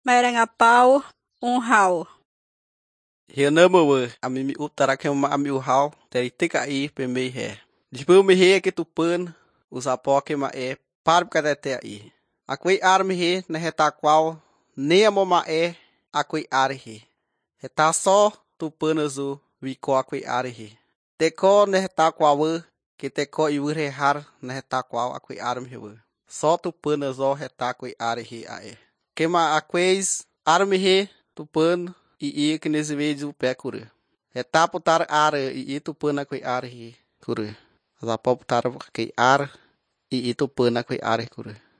Merengapau hau. Renamo ami utarakema ami hau teritika I pemei he. Dibu me he que tupan usapoke ma par cadete I. Aqui arme he na reta qual nem a moma aqui arhe. Reta só tupanazu vico aqui arhe. Teco na reta qual que teco I har na reta qual aqui arme he. Só tupanazo reta aqui arhe ae. Quema aqueis arme he tupan I que nesse vídeo pé cura. Reta putar ar I tupana aqui arhe cura. Zapoputar aqui ar I tupana aqui arhe cura.